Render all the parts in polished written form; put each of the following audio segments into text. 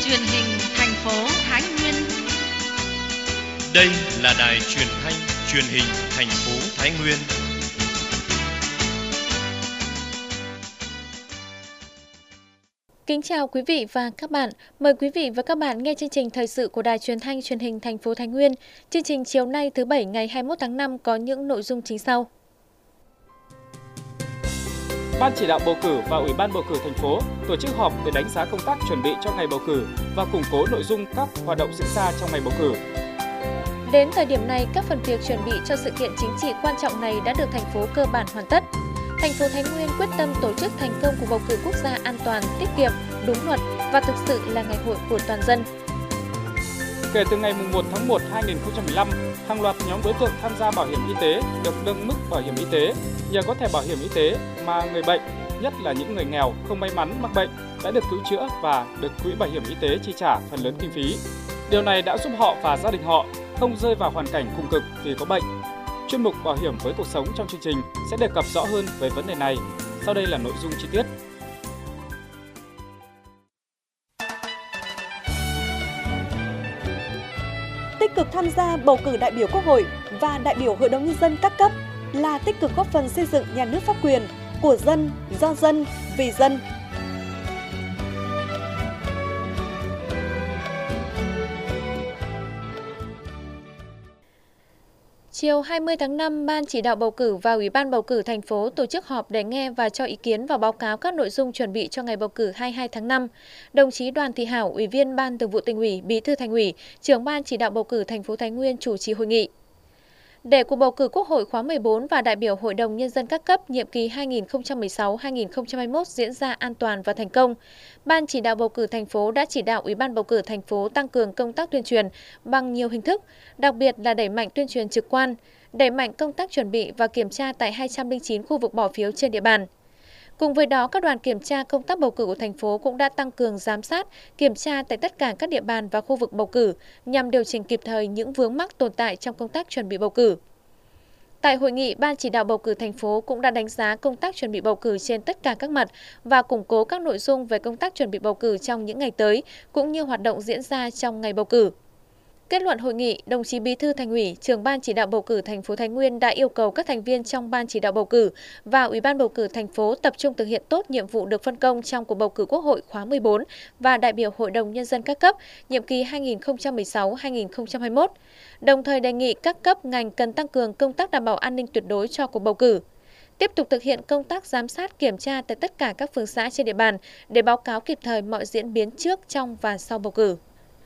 truyền hình thành phố Thái Nguyên. Đây là đài truyền thanh truyền hình thành phố Thái Nguyên. Kính chào quý vị và các bạn. Mời quý vị và các bạn nghe chương trình thời sự của đài truyền thanh truyền hình thành phố Thái Nguyên. Chương trình chiều nay thứ Bảy ngày 21 tháng 5 có những nội dung chính sau. Ban chỉ đạo bầu cử và Ủy ban bầu cử thành phố tổ chức họp để đánh giá công tác chuẩn bị cho ngày bầu cử và củng cố nội dung các hoạt động diễn ra trong ngày bầu cử. Đến thời điểm này, các phần việc chuẩn bị cho sự kiện chính trị quan trọng này đã được thành phố cơ bản hoàn tất. Thành phố Thái Nguyên quyết tâm tổ chức thành công cuộc bầu cử quốc gia an toàn, tiết kiệm, đúng luật và thực sự là ngày hội của toàn dân. Kể từ ngày 1 tháng 1 2015, hàng loạt nhóm đối tượng tham gia bảo hiểm y tế được nâng mức bảo hiểm y tế. Nhờ có thẻ bảo hiểm y tế mà người bệnh, nhất là những người nghèo không may mắn mắc bệnh, đã được cứu chữa và được quỹ bảo hiểm y tế chi trả phần lớn kinh phí. Điều này đã giúp họ và gia đình họ không rơi vào hoàn cảnh cùng cực vì có bệnh. Chuyên mục Bảo hiểm với cuộc sống trong chương trình sẽ đề cập rõ hơn về vấn đề này. Sau đây là nội dung chi tiết. Tích cực tham gia bầu cử đại biểu Quốc hội và đại biểu Hội đồng Nhân dân các cấp là tích cực góp phần xây dựng nhà nước pháp quyền của dân, do dân, vì dân. Chiều 20 tháng 5, Ban chỉ đạo bầu cử và Ủy ban bầu cử thành phố tổ chức họp để nghe và cho ý kiến vào báo cáo các nội dung chuẩn bị cho ngày bầu cử 22 tháng 5. Đồng chí Đoàn Thị Hảo, Ủy viên Ban Thường vụ Tỉnh ủy, Bí thư Thành ủy, Trưởng Ban chỉ đạo bầu cử thành phố Thái Nguyên chủ trì hội nghị. Để cuộc bầu cử Quốc hội khóa 14 và đại biểu Hội đồng Nhân dân các cấp nhiệm kỳ 2016-2021 diễn ra an toàn và thành công, Ban chỉ đạo bầu cử thành phố đã chỉ đạo Ủy ban bầu cử thành phố tăng cường công tác tuyên truyền bằng nhiều hình thức, đặc biệt là đẩy mạnh tuyên truyền trực quan, đẩy mạnh công tác chuẩn bị và kiểm tra tại 209 khu vực bỏ phiếu trên địa bàn. Cùng với đó, các đoàn kiểm tra công tác bầu cử của thành phố cũng đã tăng cường giám sát, kiểm tra tại tất cả các địa bàn và khu vực bầu cử nhằm điều chỉnh kịp thời những vướng mắc tồn tại trong công tác chuẩn bị bầu cử. Tại hội nghị, Ban chỉ đạo bầu cử thành phố cũng đã đánh giá công tác chuẩn bị bầu cử trên tất cả các mặt và củng cố các nội dung về công tác chuẩn bị bầu cử trong những ngày tới, cũng như hoạt động diễn ra trong ngày bầu cử. Kết luận hội nghị, đồng chí Bí thư Thành ủy, Trưởng Ban chỉ đạo bầu cử thành phố Thái Nguyên đã yêu cầu các thành viên trong Ban chỉ đạo bầu cử và Ủy ban bầu cử thành phố tập trung thực hiện tốt nhiệm vụ được phân công trong cuộc bầu cử Quốc hội khóa 14 và đại biểu Hội đồng Nhân dân các cấp nhiệm kỳ 2016-2021. Đồng thời đề nghị các cấp ngành cần tăng cường công tác đảm bảo an ninh tuyệt đối cho cuộc bầu cử. Tiếp tục thực hiện công tác giám sát kiểm tra tại tất cả các phường xã trên địa bàn để báo cáo kịp thời mọi diễn biến trước, trong và sau bầu cử.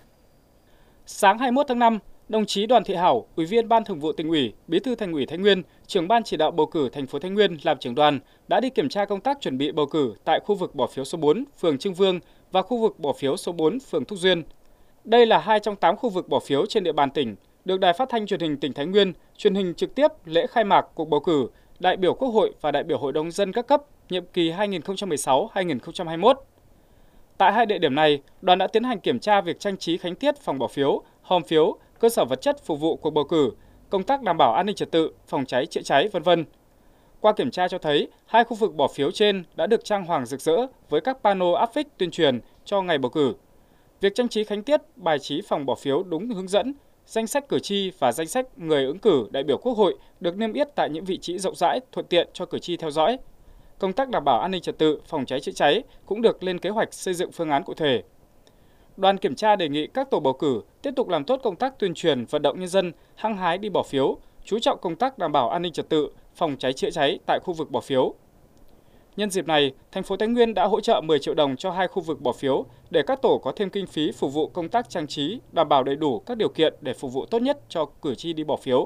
Sáng 21 tháng 5, đồng chí Đoàn Thị Hảo, Ủy viên Ban Thường vụ Tỉnh ủy, Bí thư Thành ủy Thái Nguyên, Trưởng Ban chỉ đạo bầu cử thành phố Thái Nguyên làm trưởng đoàn đã đi kiểm tra công tác chuẩn bị bầu cử tại khu vực bỏ phiếu số 4, phường Trưng Vương và khu vực bỏ phiếu số 4, phường Thúc Duyên. Đây là 2 trong 8 khu vực bỏ phiếu trên địa bàn tỉnh, được Đài Phát thanh Truyền hình tỉnh Thái Nguyên truyền hình trực tiếp lễ khai mạc cuộc bầu cử đại biểu Quốc hội và đại biểu Hội đồng Nhân dân các cấp nhiệm kỳ 2016-2021. Tại 2 địa điểm này, đoàn đã tiến hành kiểm tra việc trang trí khánh tiết phòng bỏ phiếu, hòm phiếu, cơ sở vật chất phục vụ cuộc bầu cử, công tác đảm bảo an ninh trật tự, phòng cháy chữa cháy, v.v. Qua kiểm tra cho thấy, 2 khu vực bỏ phiếu trên đã được trang hoàng rực rỡ với các pano áp phích tuyên truyền cho ngày bầu cử. Việc trang trí khánh tiết, bài trí phòng bỏ phiếu đúng hướng dẫn, danh sách cử tri và danh sách người ứng cử đại biểu Quốc hội được niêm yết tại những vị trí rộng rãi, thuận tiện cho cử tri theo dõi. Công tác đảm bảo an ninh trật tự, phòng cháy chữa cháy cũng được lên kế hoạch xây dựng phương án cụ thể. Đoàn kiểm tra đề nghị các tổ bầu cử tiếp tục làm tốt công tác tuyên truyền vận động nhân dân hăng hái đi bỏ phiếu, chú trọng công tác đảm bảo an ninh trật tự, phòng cháy chữa cháy tại khu vực bỏ phiếu. Nhân dịp này, thành phố Thái Nguyên đã hỗ trợ 10 triệu đồng cho 2 khu vực bỏ phiếu để các tổ có thêm kinh phí phục vụ công tác trang trí, đảm bảo đầy đủ các điều kiện để phục vụ tốt nhất cho cử tri đi bỏ phiếu.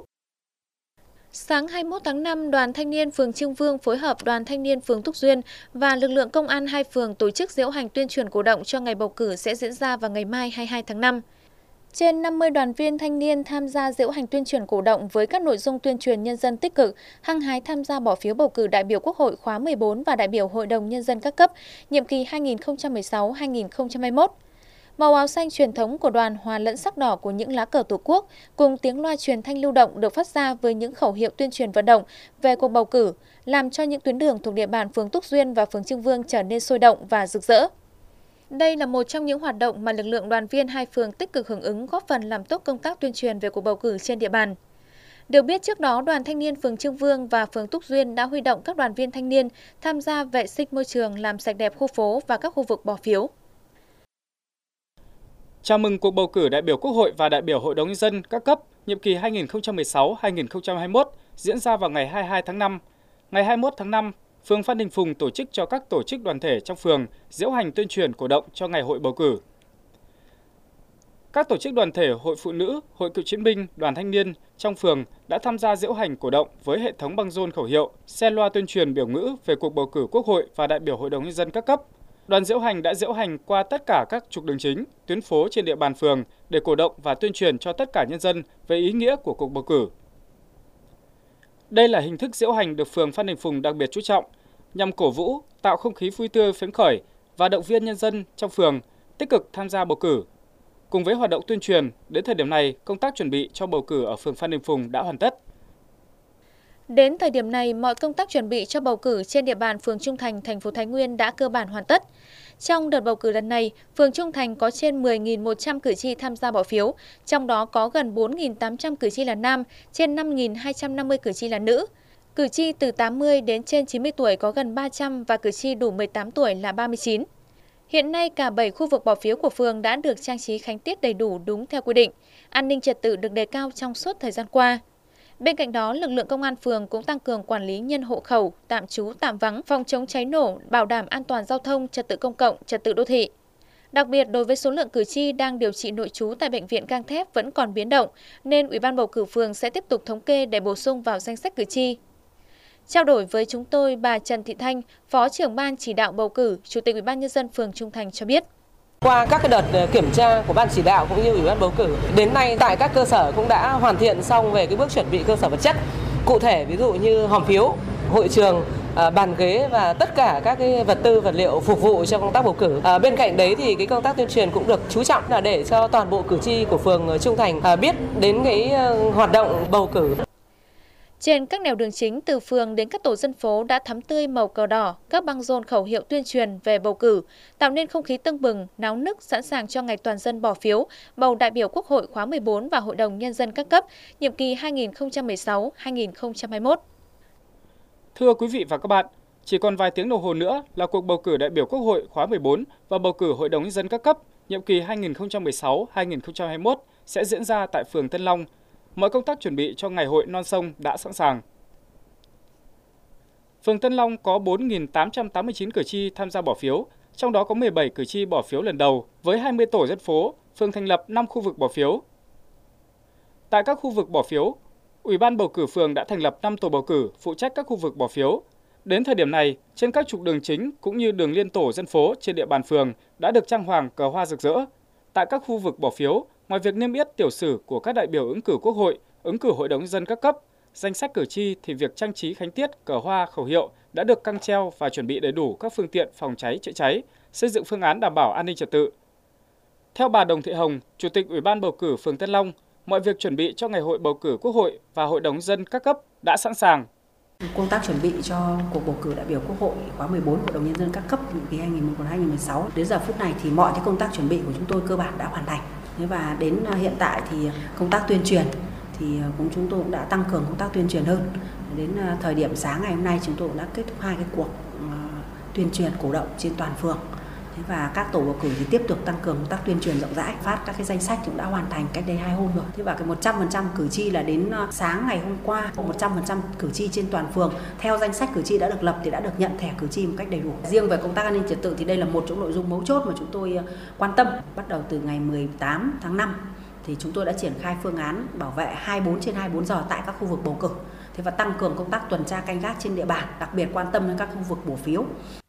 Sáng 21 tháng 5, Đoàn Thanh niên phường Trưng Vương phối hợp Đoàn Thanh niên phường Thúc Duyên và lực lượng công an 2 phường tổ chức diễu hành tuyên truyền cổ động cho ngày bầu cử sẽ diễn ra vào ngày mai 22 tháng 5. Trên 50 đoàn viên thanh niên tham gia diễu hành tuyên truyền cổ động với các nội dung tuyên truyền nhân dân tích cực, hăng hái tham gia bỏ phiếu bầu cử đại biểu Quốc hội khóa 14 và đại biểu Hội đồng Nhân dân các cấp, nhiệm kỳ 2016-2021. Màu áo xanh truyền thống của đoàn hòa lẫn sắc đỏ của những lá cờ Tổ quốc cùng tiếng loa truyền thanh lưu động được phát ra với những khẩu hiệu tuyên truyền vận động về cuộc bầu cử, làm cho những tuyến đường thuộc địa bàn phường Túc Duyên và phường Trưng Vương trở nên sôi động và rực rỡ. Đây là một trong những hoạt động mà lực lượng đoàn viên hai phường tích cực hưởng ứng, góp phần làm tốt công tác tuyên truyền về cuộc bầu cử trên địa bàn. Được biết trước đó, Đoàn Thanh niên phường Trương Vương và phường Túc Duyên đã huy động các đoàn viên thanh niên tham gia vệ sinh môi trường, làm sạch đẹp khu phố và các khu vực bỏ phiếu. Chào mừng cuộc bầu cử đại biểu Quốc hội và đại biểu Hội đồng Nhân dân các cấp nhiệm kỳ 2016-2021 diễn ra vào ngày 22 tháng 5. Ngày 21 tháng 5, phường Phan Đình Phùng tổ chức cho các tổ chức đoàn thể trong phường diễu hành tuyên truyền cổ động cho ngày hội bầu cử. Các tổ chức đoàn thể, hội phụ nữ, hội cựu chiến binh, đoàn thanh niên trong phường đã tham gia diễu hành cổ động với hệ thống băng rôn khẩu hiệu, xe loa tuyên truyền biểu ngữ về cuộc bầu cử Quốc hội và đại biểu Hội đồng Nhân dân các cấp. Đoàn diễu hành đã diễu hành qua tất cả các trục đường chính, tuyến phố trên địa bàn phường để cổ động và tuyên truyền cho tất cả nhân dân về ý nghĩa của cuộc bầu cử. Đây là hình thức diễu hành được phường Phan Đình Phùng đặc biệt chú trọng, nhằm cổ vũ, tạo không khí vui tươi phấn khởi và động viên nhân dân trong phường tích cực tham gia bầu cử. Cùng với hoạt động tuyên truyền, đến thời điểm này, công tác chuẩn bị cho bầu cử ở phường Phan Đình Phùng đã hoàn tất. Đến thời điểm này, mọi công tác chuẩn bị cho bầu cử trên địa bàn phường Trung Thành, thành phố Thái Nguyên đã cơ bản hoàn tất. Trong đợt bầu cử lần này, phường Trung Thành có trên 10.100 cử tri tham gia bỏ phiếu, trong đó có gần 4.800 cử tri là nam, trên 5.250 cử tri là nữ. Cử tri từ 80 đến trên 90 tuổi có gần 300 và cử tri đủ 18 tuổi là 39. Hiện nay, cả 7 khu vực bỏ phiếu của phường đã được trang trí khánh tiết đầy đủ đúng theo quy định. An ninh trật tự được đề cao trong suốt thời gian qua. Bên cạnh đó, lực lượng công an phường cũng tăng cường quản lý nhân hộ khẩu, tạm trú, tạm vắng, phòng chống cháy nổ, bảo đảm an toàn giao thông, trật tự công cộng, trật tự đô thị. Đặc biệt, đối với số lượng cử tri đang điều trị nội trú tại Bệnh viện Gang Thép vẫn còn biến động, nên Ủy ban bầu cử phường sẽ tiếp tục thống kê để bổ sung vào danh sách cử tri. Trao đổi với chúng tôi, bà Trần Thị Thanh, Phó trưởng ban chỉ đạo bầu cử, Chủ tịch Ủy ban Nhân dân phường Trung Thành cho biết. Qua các đợt kiểm tra của ban chỉ đạo cũng như Ủy ban bầu cử, đến nay tại các cơ sở cũng đã hoàn thiện xong về cái bước chuẩn bị cơ sở vật chất. Cụ thể ví dụ như hòm phiếu, hội trường, bàn ghế và tất cả các cái vật tư vật liệu phục vụ cho công tác bầu cử. Bên cạnh đấy thì cái công tác tuyên truyền cũng được chú trọng là để cho toàn bộ cử tri của phường Trung Thành biết đến cái hoạt động bầu cử. Trên các nẻo đường chính từ phường đến các tổ dân phố đã thắm tươi màu cờ đỏ, các băng rôn khẩu hiệu tuyên truyền về bầu cử, tạo nên không khí tưng bừng, náo nức sẵn sàng cho ngày toàn dân bỏ phiếu, bầu đại biểu Quốc hội khóa 14 và Hội đồng Nhân dân các cấp, nhiệm kỳ 2016-2021. Thưa quý vị và các bạn, chỉ còn vài tiếng đồng hồ nữa là cuộc bầu cử đại biểu Quốc hội khóa 14 và bầu cử Hội đồng Nhân dân các cấp, nhiệm kỳ 2016-2021 sẽ diễn ra tại phường Tân Long. Mọi công tác chuẩn bị cho ngày hội non sông đã sẵn sàng. Phường Tân Long có 4.889 cử tri tham gia bỏ phiếu, trong đó có 17 cử tri bỏ phiếu lần đầu với 20 tổ dân phố, phường thành lập 5 khu vực bỏ phiếu. Tại các khu vực bỏ phiếu, Ủy ban bầu cử phường đã thành lập 5 tổ bầu cử phụ trách các khu vực bỏ phiếu. Đến thời điểm này, trên các trục đường chính cũng như đường liên tổ dân phố trên địa bàn phường đã được trang hoàng cờ hoa rực rỡ. Tại các khu vực bỏ phiếu, ngoài việc niêm yết tiểu sử của các đại biểu ứng cử Quốc hội, ứng cử Hội đồng Nhân dân các cấp, danh sách cử tri thì việc trang trí khánh tiết, cờ hoa, khẩu hiệu đã được căng treo và chuẩn bị đầy đủ các phương tiện phòng cháy chữa cháy, xây dựng phương án đảm bảo an ninh trật tự. Theo bà Đồng Thị Hồng, Chủ tịch Ủy ban bầu cử phường Tân Long, mọi việc chuẩn bị cho ngày hội bầu cử Quốc hội và Hội đồng Nhân dân các cấp đã sẵn sàng. Công tác chuẩn bị cho cuộc bầu cử đại biểu Quốc hội khóa 14 Hội đồng Nhân dân các cấp nhiệm kỳ 2011-2016 đến giờ phút này thì mọi cái công tác chuẩn bị của chúng tôi cơ bản đã hoàn thành. Và đến hiện tại thì công tác tuyên truyền thì chúng tôi cũng đã tăng cường công tác tuyên truyền hơn. Đến thời điểm sáng ngày hôm nay chúng tôi cũng đã kết thúc 2 cái cuộc tuyên truyền cổ động trên toàn phường. Và các tổ bầu cử thì tiếp tục tăng cường công tác tuyên truyền rộng rãi, phát các cái danh sách cũng đã hoàn thành cách đây 2 hôm rồi. Và cái 100% cử tri là đến sáng ngày hôm qua, 100% cử tri trên toàn phường theo danh sách cử tri đã được lập thì đã được nhận thẻ cử tri một cách đầy đủ. Riêng về công tác an ninh trật tự thì đây là một trong nội dung mấu chốt mà chúng tôi quan tâm. Bắt đầu từ ngày 18 tháng 5 thì chúng tôi đã triển khai phương án bảo vệ 24/24 giờ tại các khu vực bầu cử. Và tăng cường công tác tuần tra canh gác trên địa bàn, đặc biệt quan tâm đến các khu vực bỏ phiếu.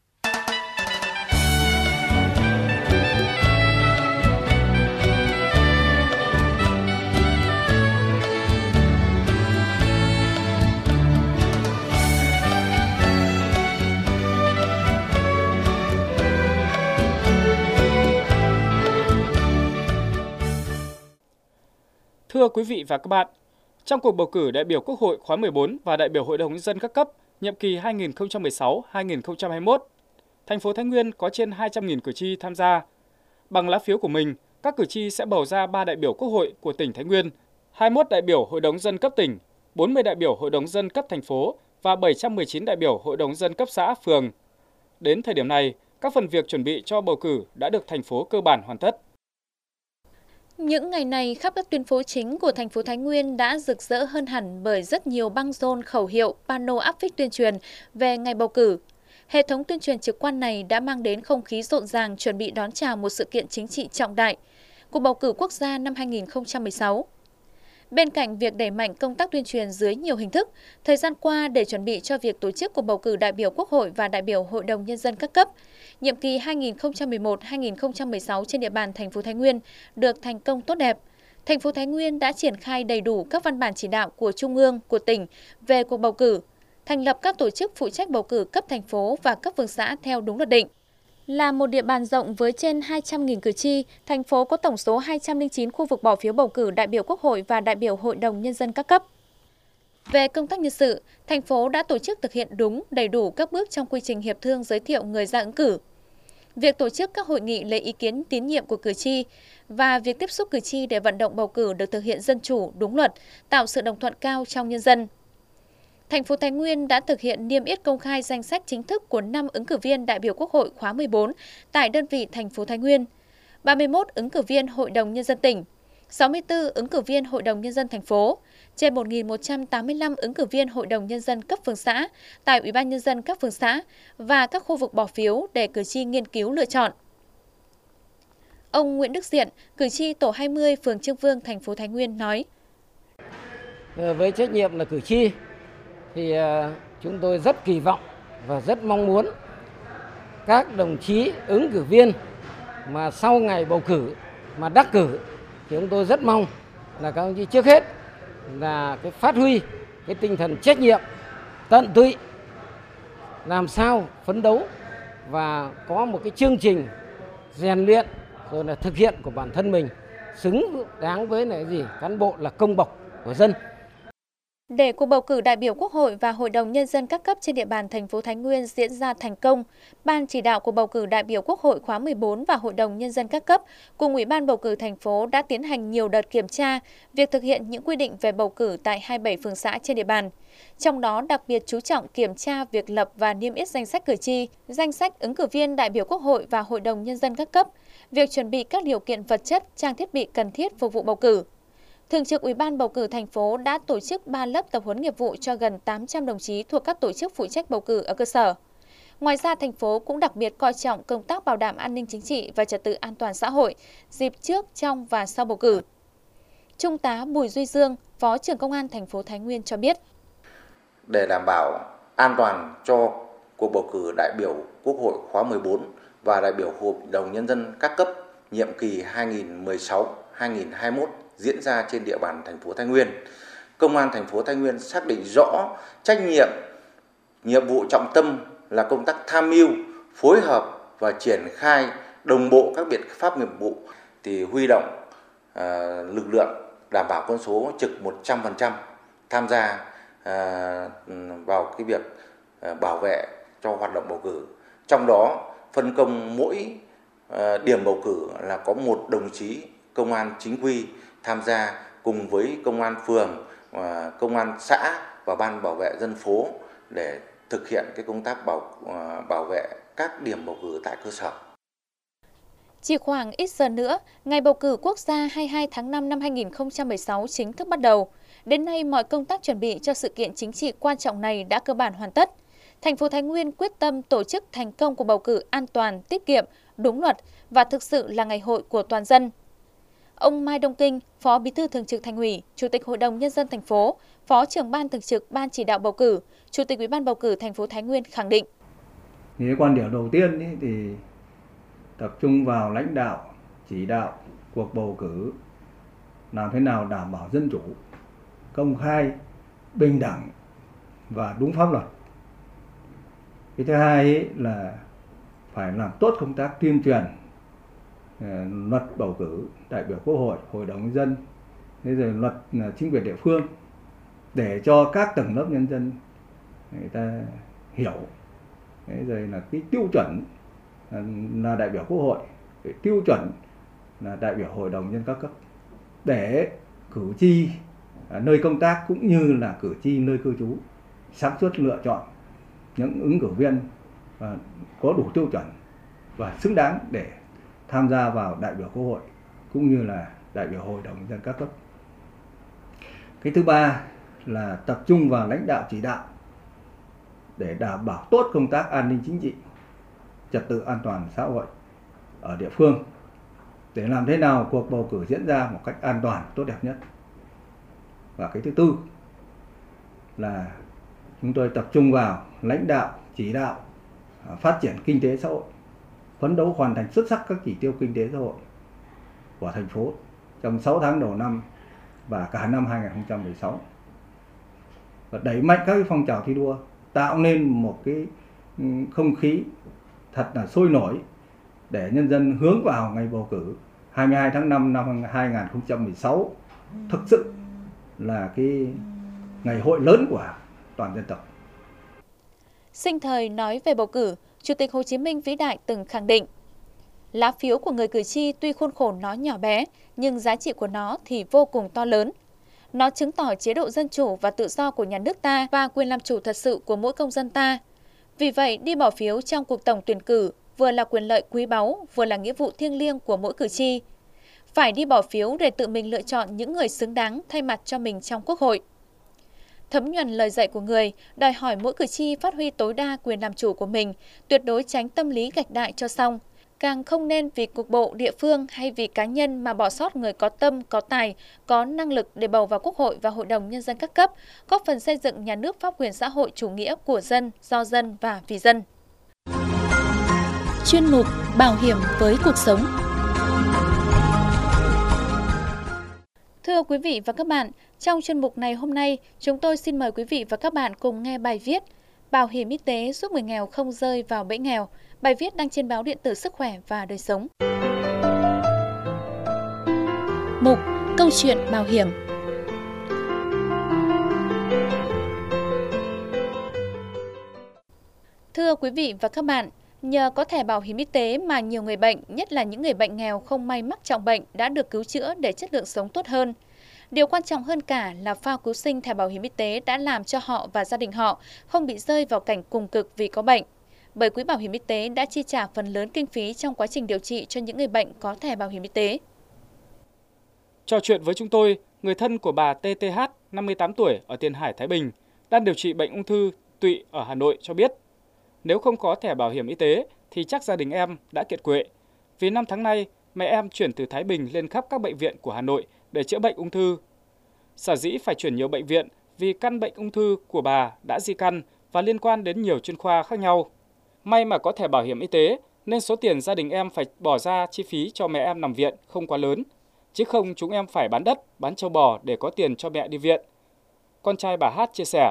Thưa quý vị và các bạn, trong cuộc bầu cử đại biểu Quốc hội khóa 14 và đại biểu Hội đồng Nhân dân các cấp nhiệm kỳ 2016-2021, thành phố Thái Nguyên có trên 200.000 cử tri tham gia. Bằng lá phiếu của mình, các cử tri sẽ bầu ra 3 đại biểu Quốc hội của tỉnh Thái Nguyên, 21 đại biểu Hội đồng dân cấp tỉnh, 40 đại biểu Hội đồng dân cấp thành phố và 719 đại biểu Hội đồng dân cấp xã, phường. Đến thời điểm này, các phần việc chuẩn bị cho bầu cử đã được thành phố cơ bản hoàn tất. Những ngày này, khắp các tuyến phố chính của thành phố Thái Nguyên đã rực rỡ hơn hẳn bởi rất nhiều băng rôn, khẩu hiệu, pano áp phích tuyên truyền về ngày bầu cử. Hệ thống tuyên truyền trực quan này đã mang đến không khí rộn ràng chuẩn bị đón chào một sự kiện chính trị trọng đại, cuộc bầu cử quốc gia năm 2016. Bên cạnh việc đẩy mạnh công tác tuyên truyền dưới nhiều hình thức, thời gian qua để chuẩn bị cho việc tổ chức cuộc bầu cử đại biểu Quốc hội và đại biểu Hội đồng Nhân dân các cấp, nhiệm kỳ 2011-2016 trên địa bàn thành phố Thái Nguyên được thành công tốt đẹp. Thành phố Thái Nguyên đã triển khai đầy đủ các văn bản chỉ đạo của Trung ương, của tỉnh về cuộc bầu cử, thành lập các tổ chức phụ trách bầu cử cấp thành phố và cấp phường xã theo đúng luật định. Là một địa bàn rộng với trên 200.000 cử tri, thành phố có tổng số 209 khu vực bỏ phiếu bầu cử đại biểu Quốc hội và đại biểu Hội đồng Nhân dân các cấp. Về công tác nhân sự, thành phố đã tổ chức thực hiện đúng, đầy đủ các bước trong quy trình hiệp thương giới thiệu người ra ứng cử. Việc tổ chức các hội nghị lấy ý kiến tín nhiệm của cử tri và việc tiếp xúc cử tri để vận động bầu cử được thực hiện dân chủ, đúng luật, tạo sự đồng thuận cao trong nhân dân. Thành phố Thái Nguyên đã thực hiện niêm yết công khai danh sách chính thức của 5 ứng cử viên đại biểu Quốc hội khóa 14 tại đơn vị thành phố Thái Nguyên, 31 ứng cử viên Hội đồng Nhân dân tỉnh, 64 ứng cử viên Hội đồng Nhân dân thành phố, trên 1.185 ứng cử viên Hội đồng Nhân dân cấp phường xã tại Ủy ban Nhân dân các phường xã và các khu vực bỏ phiếu để cử tri nghiên cứu lựa chọn. Ông Nguyễn Đức Diện, cử tri tổ 20 phường Trương Vương, thành phố Thái Nguyên nói: Với trách nhiệm là cử tri, thì chúng tôi rất kỳ vọng và rất mong muốn các đồng chí ứng cử viên mà sau ngày bầu cử mà đắc cử thì chúng tôi rất mong là các đồng chí trước hết là cái phát huy cái tinh thần trách nhiệm, tận tụy, làm sao phấn đấu và có một cái chương trình rèn luyện rồi là thực hiện của bản thân mình xứng đáng với lại cán bộ là công bộc của dân. Để cuộc bầu cử đại biểu Quốc hội và Hội đồng Nhân dân các cấp trên địa bàn thành phố Thái Nguyên diễn ra thành công, Ban chỉ đạo cuộc bầu cử đại biểu Quốc hội khóa 14 và Hội đồng Nhân dân các cấp cùng Ủy ban bầu cử thành phố đã tiến hành nhiều đợt kiểm tra việc thực hiện những quy định về bầu cử tại 27 phường xã trên địa bàn. Trong đó đặc biệt chú trọng kiểm tra việc lập và niêm yết danh sách cử tri, danh sách ứng cử viên đại biểu Quốc hội và Hội đồng Nhân dân các cấp, việc chuẩn bị các điều kiện vật chất, trang thiết bị cần thiết phục vụ bầu cử. Thường trực Ủy ban bầu cử thành phố đã tổ chức 3 lớp tập huấn nghiệp vụ cho gần 800 đồng chí thuộc các tổ chức phụ trách bầu cử ở cơ sở. Ngoài ra, thành phố cũng đặc biệt coi trọng công tác bảo đảm an ninh chính trị và trật tự an toàn xã hội dịp trước, trong và sau bầu cử. Trung tá Bùi Duy Dương, Phó trưởng Công an thành phố Thái Nguyên cho biết: Để đảm bảo an toàn cho cuộc bầu cử đại biểu Quốc hội khóa 14 và đại biểu Hội đồng Nhân dân các cấp nhiệm kỳ 2016-2021 diễn ra trên địa bàn thành phố Thái Nguyên, Công an thành phố Thái Nguyên xác định rõ trách nhiệm, nhiệm vụ trọng tâm là công tác tham mưu, phối hợp và triển khai đồng bộ các biện pháp nghiệp vụ, thì huy động lực lượng đảm bảo quân số trực 100% tham gia vào cái việc bảo vệ cho hoạt động bầu cử. Trong đó phân công mỗi điểm bầu cử là có một đồng chí công an chính quy tham gia cùng với công an phường, công an xã và ban bảo vệ dân phố để thực hiện cái công tác bảo vệ các điểm bầu cử tại cơ sở. Chỉ khoảng ít giờ nữa, ngày bầu cử quốc gia 22 tháng 5 năm 2016 chính thức bắt đầu. Đến nay, mọi công tác chuẩn bị cho sự kiện chính trị quan trọng này đã cơ bản hoàn tất. Thành phố Thái Nguyên quyết tâm tổ chức thành công cuộc bầu cử an toàn, tiết kiệm, đúng luật và thực sự là ngày hội của toàn dân. Ông Mai Đông Kinh, Phó Bí thư Thường trực Thành ủy, Chủ tịch Hội đồng Nhân dân thành phố, Phó trưởng Ban Thường trực Ban chỉ đạo bầu cử, Chủ tịch Ủy ban bầu cử thành phố Thái Nguyên khẳng định: Cái quan điểm đầu tiên thì tập trung vào lãnh đạo, chỉ đạo cuộc bầu cử làm thế nào đảm bảo dân chủ, công khai, bình đẳng và đúng pháp luật. Cái thứ hai là phải làm tốt công tác tuyên truyền luật bầu cử đại biểu Quốc hội, Hội đồng Nhân dân, rồi luật chính quyền địa phương để cho các tầng lớp nhân dân người ta hiểu, rồi là cái tiêu chuẩn là đại biểu Quốc hội, tiêu chuẩn là đại biểu Hội đồng nhân dân các cấp, để cử tri nơi công tác cũng như là cử tri nơi cư trú sáng suốt lựa chọn những ứng cử viên có đủ tiêu chuẩn và xứng đáng để tham gia vào đại biểu Quốc hội cũng như là đại biểu Hội đồng nhân dân các cấp. Cái thứ ba là tập trung vào lãnh đạo chỉ đạo để đảm bảo tốt công tác an ninh chính trị, trật tự an toàn xã hội ở địa phương, để làm thế nào cuộc bầu cử diễn ra một cách an toàn, tốt đẹp nhất. Và cái thứ tư là chúng tôi tập trung vào lãnh đạo chỉ đạo phát triển kinh tế xã hội, phấn đấu hoàn thành xuất sắc các chỉ tiêu kinh tế xã hội của thành phố trong 6 tháng đầu năm và cả năm 2016. Và đẩy mạnh các phong trào thi đua, tạo nên một cái không khí thật là sôi nổi để nhân dân hướng vào ngày bầu cử 22 tháng 5 năm 2016 thực sự là cái ngày hội lớn của toàn dân tộc. Sinh thời nói về bầu cử, Chủ tịch Hồ Chí Minh vĩ đại từng khẳng định: lá phiếu của người cử tri tuy khuôn khổ nó nhỏ bé, nhưng giá trị của nó thì vô cùng to lớn. Nó chứng tỏ chế độ dân chủ và tự do của nhà nước ta và quyền làm chủ thật sự của mỗi công dân ta. Vì vậy, đi bỏ phiếu trong cuộc tổng tuyển cử vừa là quyền lợi quý báu, vừa là nghĩa vụ thiêng liêng của mỗi cử tri. Phải đi bỏ phiếu để tự mình lựa chọn những người xứng đáng thay mặt cho mình trong Quốc hội. Thấm nhuần lời dạy của người, đòi hỏi mỗi cử tri phát huy tối đa quyền làm chủ của mình, tuyệt đối tránh tâm lý gạch đại cho xong. Càng không nên vì cục bộ, địa phương hay vì cá nhân mà bỏ sót người có tâm, có tài, có năng lực để bầu vào Quốc hội và Hội đồng Nhân dân các cấp, góp phần xây dựng nhà nước pháp quyền xã hội chủ nghĩa của dân, do dân và vì dân. Chuyên mục Bảo hiểm với cuộc sống. Thưa quý vị và các bạn, trong chuyên mục này hôm nay, chúng tôi xin mời quý vị và các bạn cùng nghe bài viết Bảo hiểm y tế giúp người nghèo không rơi vào bẫy nghèo. Bài viết đăng trên báo điện tử Sức khỏe và Đời sống. Mục Câu chuyện bảo hiểm. Thưa quý vị và các bạn, nhờ có thẻ bảo hiểm y tế mà nhiều người bệnh, nhất là những người bệnh nghèo không may mắc trọng bệnh, đã được cứu chữa để chất lượng sống tốt hơn. Điều quan trọng hơn cả là phao cứu sinh thẻ bảo hiểm y tế đã làm cho họ và gia đình họ không bị rơi vào cảnh cùng cực vì có bệnh. Bởi quỹ bảo hiểm y tế đã chi trả phần lớn kinh phí trong quá trình điều trị cho những người bệnh có thẻ bảo hiểm y tế. Trò chuyện với chúng tôi, người thân của bà TTH, 58 tuổi ở Tiền Hải, Thái Bình, đang điều trị bệnh ung thư tụy ở Hà Nội cho biết, nếu không có thẻ bảo hiểm y tế thì chắc gia đình em đã kiệt quệ. Vì 5 tháng nay, mẹ em chuyển từ Thái Bình lên khắp các bệnh viện của Hà Nội để chữa bệnh ung thư. Sở dĩ phải chuyển nhiều bệnh viện vì căn bệnh ung thư của bà đã di căn và liên quan đến nhiều chuyên khoa khác nhau. May mà có thẻ bảo hiểm y tế nên số tiền gia đình em phải bỏ ra chi phí cho mẹ em nằm viện không quá lớn, chứ không chúng em phải bán đất, bán trâu bò để có tiền cho mẹ đi viện. Con trai bà Hát chia sẻ.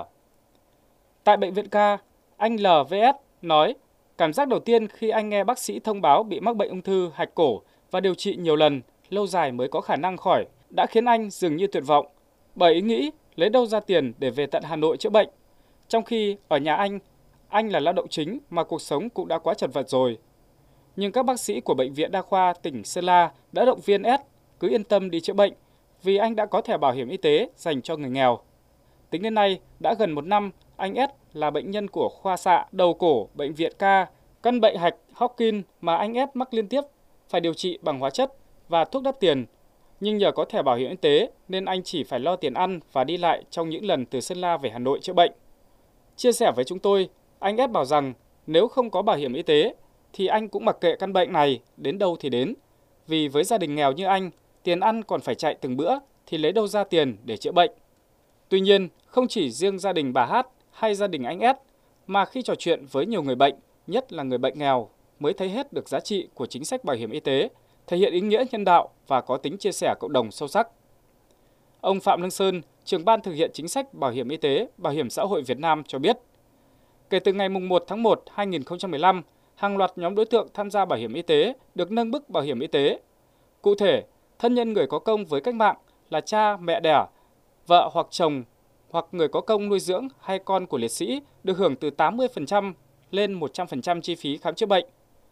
Tại bệnh viện K, anh LVS nói, cảm giác đầu tiên khi anh nghe bác sĩ thông báo bị mắc bệnh ung thư hạch cổ và điều trị nhiều lần, lâu dài mới có khả năng khỏi, đã khiến anh dường như tuyệt vọng. Bởi ý nghĩ lấy đâu ra tiền để về tận Hà Nội chữa bệnh, trong khi ở nhà anh là lao động chính mà cuộc sống cũng đã quá chật vật rồi. Nhưng các bác sĩ của Bệnh viện Đa khoa tỉnh Sơn La đã động viên S cứ yên tâm đi chữa bệnh vì anh đã có thẻ bảo hiểm y tế dành cho người nghèo. Tính đến nay, đã gần 1 năm, anh S là bệnh nhân của khoa xạ đầu cổ Bệnh viện K, căn bệnh hạch Hopkins mà anh S mắc liên tiếp, phải điều trị bằng hóa chất và thuốc đắt tiền. Nhưng nhờ có thẻ bảo hiểm y tế nên anh chỉ phải lo tiền ăn và đi lại trong những lần từ Sơn La về Hà Nội chữa bệnh. Chia sẻ với chúng tôi, anh S bảo rằng nếu không có bảo hiểm y tế thì anh cũng mặc kệ căn bệnh này đến đâu thì đến. Vì với gia đình nghèo như anh, tiền ăn còn phải chạy từng bữa thì lấy đâu ra tiền để chữa bệnh. Tuy nhiên, không chỉ riêng gia đình bà Hát hay gia đình anh S, mà khi trò chuyện với nhiều người bệnh, nhất là người bệnh nghèo, mới thấy hết được giá trị của chính sách bảo hiểm y tế, thể hiện ý nghĩa nhân đạo và có tính chia sẻ cộng đồng sâu sắc. Ông Phạm Lương Sơn, trưởng ban thực hiện chính sách bảo hiểm y tế, Bảo hiểm xã hội Việt Nam cho biết, kể từ ngày 1 tháng 1, 2015, hàng loạt nhóm đối tượng tham gia bảo hiểm y tế được nâng mức bảo hiểm y tế. Cụ thể, thân nhân người có công với cách mạng là cha, mẹ đẻ, vợ hoặc chồng hoặc người có công nuôi dưỡng hay con của liệt sĩ được hưởng từ 80% lên 100% chi phí khám chữa bệnh.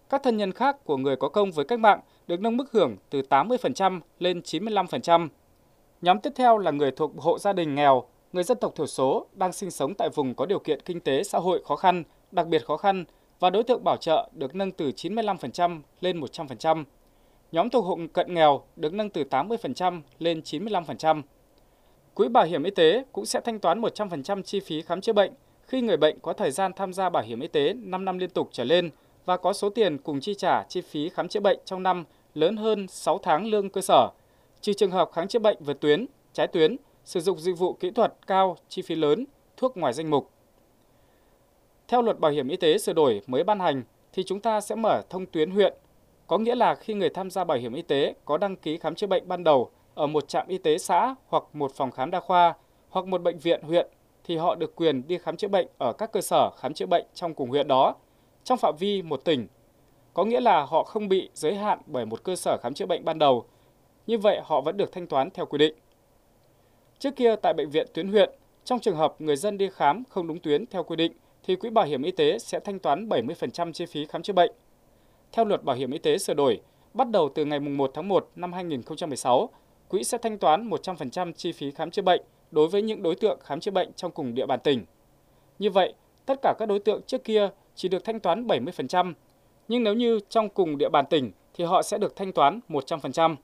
Các thân nhân khác của người có công với cách mạng được nâng mức hưởng từ 80% lên 95%. Nhóm tiếp theo là người thuộc hộ gia đình nghèo, người dân tộc thiểu số đang sinh sống tại vùng có điều kiện kinh tế xã hội khó khăn, đặc biệt khó khăn và đối tượng bảo trợ được nâng từ 95% lên 100%. Nhóm thuộc hộ cận nghèo được nâng từ 80% lên 95%. Quỹ bảo hiểm y tế cũng sẽ thanh toán 100% chi phí khám chữa bệnh khi người bệnh có thời gian tham gia bảo hiểm y tế 5 năm liên tục trở lên và có số tiền cùng chi trả chi phí khám chữa bệnh trong năm lớn hơn 6 tháng lương cơ sở, trừ trường hợp khám chữa bệnh vượt tuyến, trái tuyến, sử dụng dịch vụ kỹ thuật cao, chi phí lớn, thuốc ngoài danh mục. Theo luật bảo hiểm y tế sửa đổi mới ban hành thì chúng ta sẽ mở thông tuyến huyện, có nghĩa là khi người tham gia bảo hiểm y tế có đăng ký khám chữa bệnh ban đầu ở một trạm y tế xã hoặc một phòng khám đa khoa hoặc một bệnh viện huyện thì họ được quyền đi khám chữa bệnh ở các cơ sở khám chữa bệnh trong cùng huyện đó, trong phạm vi một tỉnh. Có nghĩa là họ không bị giới hạn bởi một cơ sở khám chữa bệnh ban đầu. Như vậy họ vẫn được thanh toán theo quy định. Trước kia tại bệnh viện tuyến huyện, trong trường hợp người dân đi khám không đúng tuyến theo quy định thì Quỹ bảo hiểm y tế sẽ thanh toán 70% chi phí khám chữa bệnh. Theo luật bảo hiểm y tế sửa đổi, bắt đầu từ ngày 1 tháng 1 năm 2016, Quỹ sẽ thanh toán 100% chi phí khám chữa bệnh đối với những đối tượng khám chữa bệnh trong cùng địa bàn tỉnh. Như vậy, tất cả các đối tượng trước kia chỉ được thanh toán 70%, nhưng nếu như trong cùng địa bàn tỉnh thì họ sẽ được thanh toán 100%.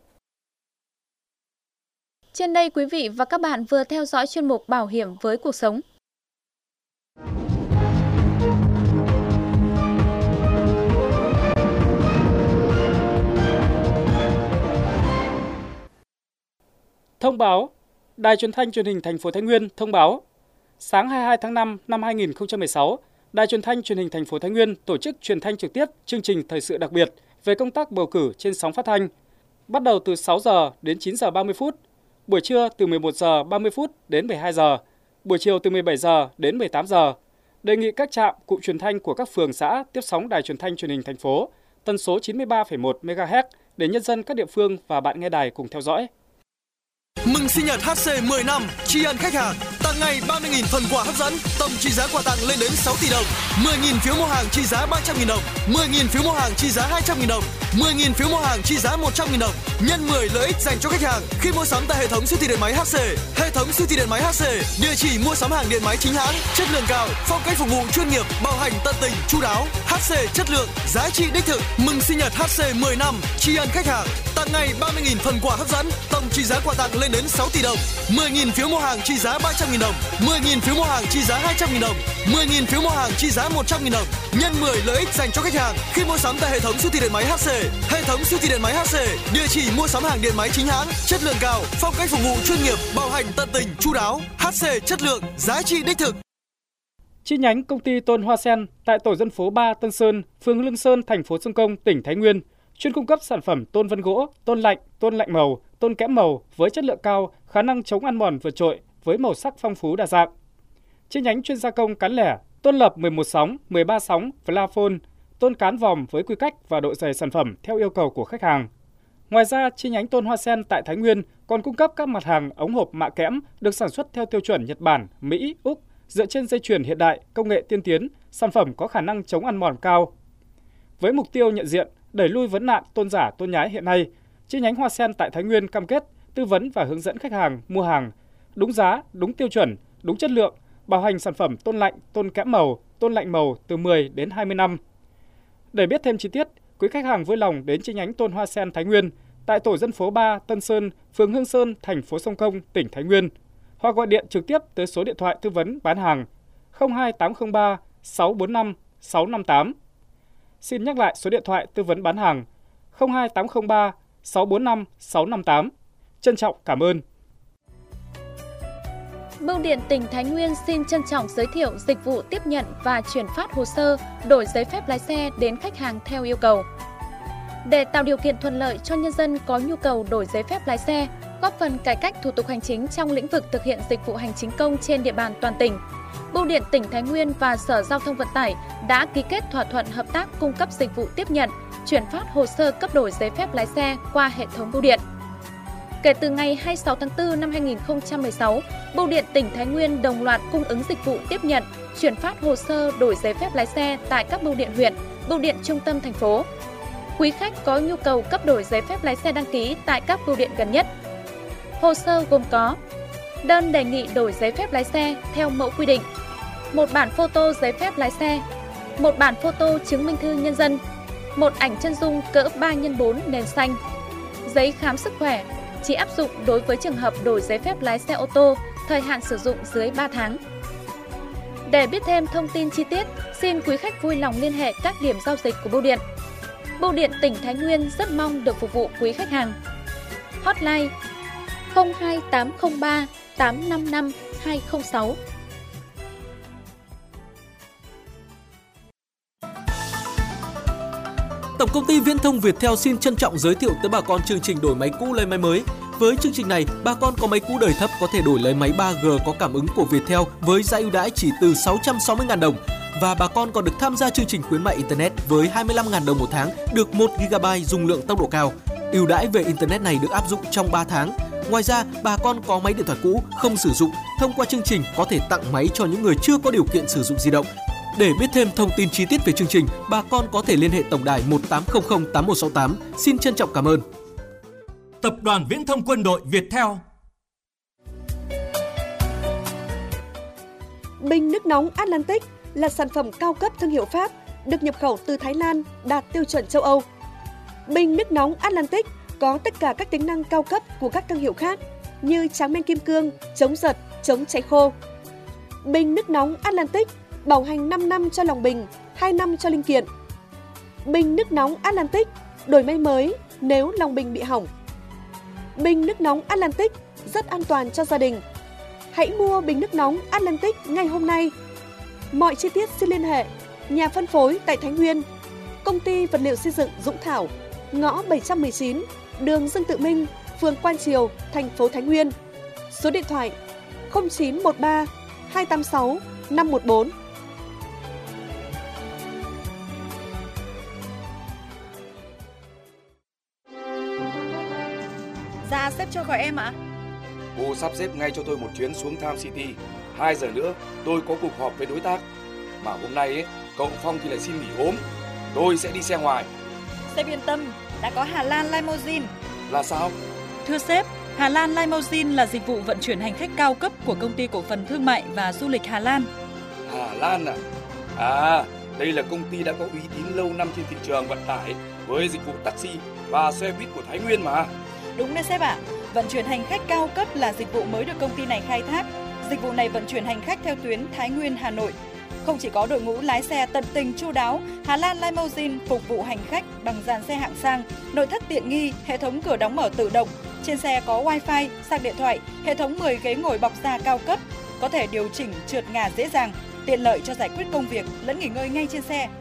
Trên đây quý vị và các bạn vừa theo dõi chuyên mục Bảo hiểm với cuộc sống. Thông báo, Đài Truyền thanh Truyền hình thành phố Thái Nguyên thông báo, sáng 22 tháng 5 năm 2016, Đài Truyền thanh Truyền hình thành phố Thái Nguyên tổ chức truyền thanh trực tiếp chương trình thời sự đặc biệt về công tác bầu cử trên sóng phát thanh, bắt đầu từ 6 giờ đến 9 giờ 30 phút, buổi trưa từ 11 giờ 30 phút đến 12 giờ, buổi chiều từ 17 giờ đến 18 giờ. Đề nghị các trạm, cụm truyền thanh của các phường xã tiếp sóng Đài Truyền thanh Truyền hình thành phố, tần số 93,1 MHz để nhân dân các địa phương và bạn nghe đài cùng theo dõi. Mừng sinh nhật HC 10 năm, tri ân khách hàng, tặng ngày 30.000 phần quà hấp dẫn, tổng trị giá quà tặng lên đến 6 tỷ đồng, 10.000 phiếu mua hàng trị giá 300.000 đồng, 10.000 phiếu mua hàng trị giá 200.000 đồng, 10.000 phiếu mua hàng trị giá 100.000 đồng, nhân 10 lợi ích dành cho khách hàng khi mua sắm tại hệ thống siêu thị điện máy HC. Hệ thống siêu thị điện máy HC, địa chỉ mua sắm hàng điện máy chính hãng, chất lượng cao, phong cách phục vụ chuyên nghiệp, bảo hành tận tình, chu đáo. HC chất lượng, giá trị đích thực. Mừng sinh nhật HC 10 năm, tri ân khách hàng, tặng ngày 30.000 phần quà hấp dẫn, tổng trị giá quà tặng lên đến 6 tỷ đồng, 10.000 phiếu mua hàng trị giá 300.000 đồng, 10.000 phiếu mua hàng trị giá 200.000 đồng, 10.000 phiếu mua hàng trị giá 100.000 đồng, nhân 10 lợi ích dành cho khách hàng khi mua sắm tại hệ thống siêu thị điện máy HC. Hệ thống siêu thị điện máy HC, địa chỉ mua sắm hàng điện máy chính hãng, chất lượng cao, phong cách phục vụ chuyên nghiệp, bảo hành tận tình, chu đáo. HC chất lượng, giá trị đích thực. Chi nhánh công ty Tôn Hoa Sen tại tổ dân phố 3 Tân Sơn, phường Lương Sơn, thành phố Sông Công, tỉnh Thái Nguyên, chuyên cung cấp sản phẩm tôn vân gỗ, tôn lạnh màu, tôn kẽm màu với chất lượng cao, khả năng chống ăn mòn vượt trội với màu sắc phong phú đa dạng. Chi nhánh chuyên gia công cán lẻ, tôn lập 11 sóng, 13 sóng, Flafone, tôn cán vòm với quy cách và độ dày sản phẩm theo yêu cầu của khách hàng. Ngoài ra, chi nhánh Tôn Hoa Sen tại Thái Nguyên còn cung cấp các mặt hàng ống hộp mạ kẽm được sản xuất theo tiêu chuẩn Nhật Bản, Mỹ, Úc, dựa trên dây chuyền hiện đại, công nghệ tiên tiến, sản phẩm có khả năng chống ăn mòn cao. Với mục tiêu nhận diện, đẩy lui vấn nạn tôn giả tôn nhái hiện nay, chi nhánh Hoa Sen tại Thái Nguyên cam kết tư vấn và hướng dẫn khách hàng mua hàng đúng giá, đúng tiêu chuẩn, đúng chất lượng, bảo hành sản phẩm tôn lạnh, tôn kẽm màu, tôn lạnh màu từ 10 đến 20 năm. Để biết thêm chi tiết, quý khách hàng vui lòng đến chi nhánh Tôn Hoa Sen Thái Nguyên tại tổ dân phố 3 Tân Sơn, phường Hương Sơn, thành phố Sông Công, tỉnh Thái Nguyên, hoặc gọi điện trực tiếp tới số điện thoại tư vấn bán hàng 02803 645 658. Xin nhắc lại số điện thoại tư vấn bán hàng 02803 645 658. Trân trọng cảm ơn. Bưu điện tỉnh Thái Nguyên xin trân trọng giới thiệu dịch vụ tiếp nhận và chuyển phát hồ sơ đổi giấy phép lái xe đến khách hàng theo yêu cầu. Để tạo điều kiện thuận lợi cho nhân dân có nhu cầu đổi giấy phép lái xe, góp phần cải cách thủ tục hành chính trong lĩnh vực thực hiện dịch vụ hành chính công trên địa bàn toàn tỉnh, Bưu điện tỉnh Thái Nguyên và Sở Giao thông Vận tải đã ký kết thỏa thuận hợp tác cung cấp dịch vụ tiếp nhận, chuyển phát hồ sơ cấp đổi giấy phép lái xe qua hệ thống bưu điện. Kể từ ngày 26 tháng 4 năm 2016, Bưu điện tỉnh Thái Nguyên đồng loạt cung ứng dịch vụ tiếp nhận, chuyển phát hồ sơ đổi giấy phép lái xe tại các bưu điện huyện bưu điện trung tâm thành phố. Quý khách có nhu cầu cấp đổi giấy phép lái xe đăng ký tại các bưu điện gần nhất. Hồ sơ gồm có đơn đề nghị đổi giấy phép lái xe theo mẫu quy định, một bản photo giấy phép lái xe, một bản photo chứng minh thư nhân dân, một ảnh chân dung cỡ 3x4 nền xanh. Giấy khám sức khỏe chỉ áp dụng đối với trường hợp đổi giấy phép lái xe ô tô thời hạn sử dụng dưới 3 tháng. Để biết thêm thông tin chi tiết, xin quý khách vui lòng liên hệ các điểm giao dịch của bưu điện. Bưu điện tỉnh Thái Nguyên rất mong được phục vụ quý khách hàng. Hotline 02803 855 206. Tổng công ty Viễn thông Viettel xin trân trọng giới thiệu tới bà con chương trình đổi máy cũ lấy máy mới. Với chương trình này, bà con có máy cũ đời thấp có thể đổi lấy máy 3G có cảm ứng của Viettel với giá ưu đãi chỉ từ 660.000 đồng. Và bà con còn được tham gia chương trình khuyến mại Internet với 25.000 đồng một tháng, được 1GB dung lượng tốc độ cao. Ưu đãi về Internet này được áp dụng trong 3 tháng. Ngoài ra, bà con có máy điện thoại cũ không sử dụng, thông qua chương trình có thể tặng máy cho những người chưa có điều kiện sử dụng di động. Để biết thêm thông tin chi tiết về chương trình, bà con có thể liên hệ tổng đài 1800 8168. Xin trân trọng cảm ơn. Tập đoàn Viễn thông Quân đội Viettel. Bình nước nóng Atlantic là sản phẩm cao cấp thương hiệu Pháp, được nhập khẩu từ Thái Lan, đạt tiêu chuẩn châu Âu. Bình nước nóng Atlantic có tất cả các tính năng cao cấp của các thương hiệu khác như tráng men kim cương, chống giật, chống cháy khô. Bình nước nóng Atlantic bảo hành 5 năm cho lòng bình, 2 năm cho linh kiện. Bình nước nóng Atlantic đổi máy mới nếu lòng bình bị hỏng. Bình nước nóng Atlantic rất an toàn cho gia đình. Hãy mua bình nước nóng Atlantic ngay hôm nay. Mọi chi tiết xin liên hệ nhà phân phối tại Thái Nguyên, công ty vật liệu xây dựng Dũng Thảo, ngõ 719, đường Dương Tự Minh, phường Quan Triều, thành phố Thái Nguyên. Số điện thoại 0913 286 514. Dạ, sếp cho gọi em ạ. Cô sắp xếp ngay cho tôi một chuyến xuống Tham City. 2 giờ nữa tôi có cuộc họp với đối tác. Mà hôm nay ấy, cậu Phong thì lại xin nghỉ ốm. Tôi sẽ đi xe ngoài. Sếp yên tâm, đã có Hà Lan Limousine. Là sao? Thưa sếp, Hà Lan Limousine là dịch vụ vận chuyển hành khách cao cấp của Công ty Cổ phần Thương mại và Du lịch Hà Lan. Hà Lan à? À, đây là công ty đã có uy tín lâu năm trên thị trường vận tải với dịch vụ taxi và xe buýt của Thái Nguyên mà. Đúng đấy sếp ạ. Vận chuyển hành khách cao cấp là dịch vụ mới được công ty này khai thác. Dịch vụ này vận chuyển hành khách theo tuyến Thái Nguyên Hà Nội. Không chỉ có đội ngũ lái xe tận tình chu đáo, Hà Lan Limousine phục vụ hành khách bằng dàn xe hạng sang, nội thất tiện nghi, hệ thống cửa đóng mở tự động. Trên xe có wifi, sạc điện thoại, hệ thống 10 ghế ngồi bọc da cao cấp, có thể điều chỉnh trượt ngả dễ dàng, tiện lợi cho giải quyết công việc lẫn nghỉ ngơi ngay trên xe.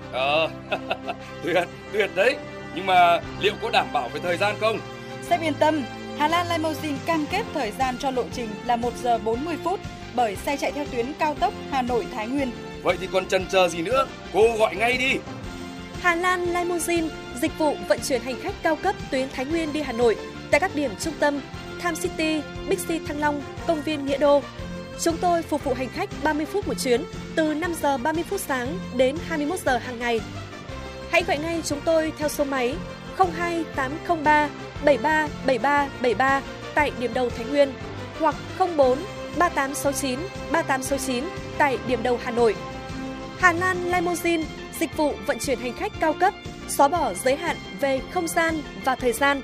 Tuyệt đấy. Nhưng mà liệu có đảm bảo về thời gian không? Sếp yên tâm, Hà Lan Limousine cam kết thời gian cho lộ trình là 1 giờ 40 phút bởi xe chạy theo tuyến cao tốc Hà Nội Thái Nguyên. Vậy thì còn chần chờ gì nữa, cô gọi ngay đi. Hà Lan Limousine, dịch vụ vận chuyển hành khách cao cấp tuyến Thái Nguyên đi Hà Nội tại các điểm trung tâm Tham City, Bixi Thăng Long, Công viên Nghĩa Đô. Chúng tôi phục vụ hành khách 30 phút một chuyến từ 5 giờ 30 phút sáng đến 21 giờ hàng ngày. Hãy gọi ngay chúng tôi theo số máy 02803 737373 tại điểm đầu Thái Nguyên hoặc 04 3869 3869 tại điểm đầu Hà Nội. Hà Lan Limousine, dịch vụ vận chuyển hành khách cao cấp, xóa bỏ giới hạn về không gian và thời gian.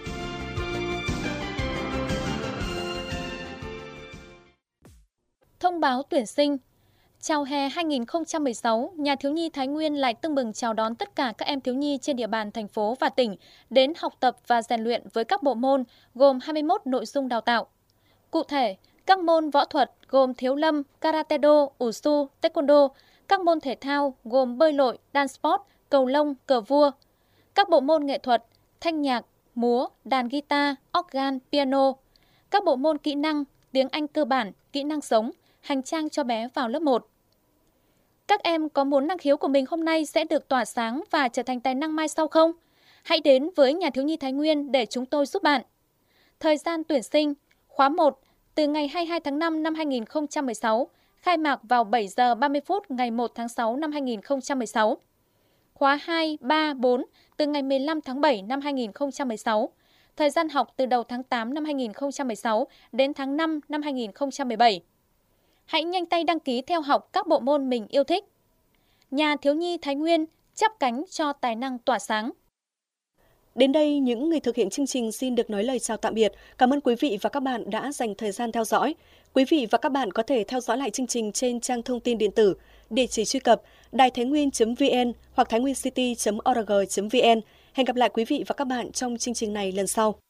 Thông báo tuyển sinh. Chào hè 2016, Nhà thiếu nhi Thái Nguyên lại tưng bừng chào đón tất cả các em thiếu nhi trên địa bàn thành phố và tỉnh đến học tập và rèn luyện với các bộ môn gồm 21 nội dung đào tạo. Cụ thể, các môn võ thuật gồm thiếu lâm, karate do, wushu, taekwondo, các môn thể thao gồm bơi lội, dance sport, cầu lông, cờ vua, các bộ môn nghệ thuật, thanh nhạc, múa, đàn guitar, organ, piano, các bộ môn kỹ năng, tiếng Anh cơ bản, kỹ năng sống, hành trang cho bé vào lớp 1. Các em có muốn năng khiếu của mình hôm nay sẽ được tỏa sáng và trở thành tài năng mai sau không? Hãy đến với Nhà thiếu nhi Thái Nguyên để chúng tôi giúp bạn. Thời gian tuyển sinh, khóa 1, từ ngày 22 tháng 5 năm 2016, khai mạc vào 7 giờ 30 phút ngày 1 tháng 6 năm 2016. khóa 2, 3, 4 từ ngày 15 tháng 7 năm 2016. Thời gian học từ đầu tháng 8 năm 2016 đến tháng 5 năm 2017. Hãy nhanh tay đăng ký theo học các bộ môn mình yêu thích. Nhà thiếu nhi Thái Nguyên chắp cánh cho tài năng tỏa sáng. Đến đây, những người thực hiện chương trình xin được nói lời chào tạm biệt. Cảm ơn quý vị và các bạn đã dành thời gian theo dõi. Quý vị và các bạn có thể theo dõi lại chương trình trên trang thông tin điện tử, địa chỉ truy cập đàitháinguyen.vn hoặc thainguincity.org.vn. Hẹn gặp lại quý vị và các bạn trong chương trình này lần sau.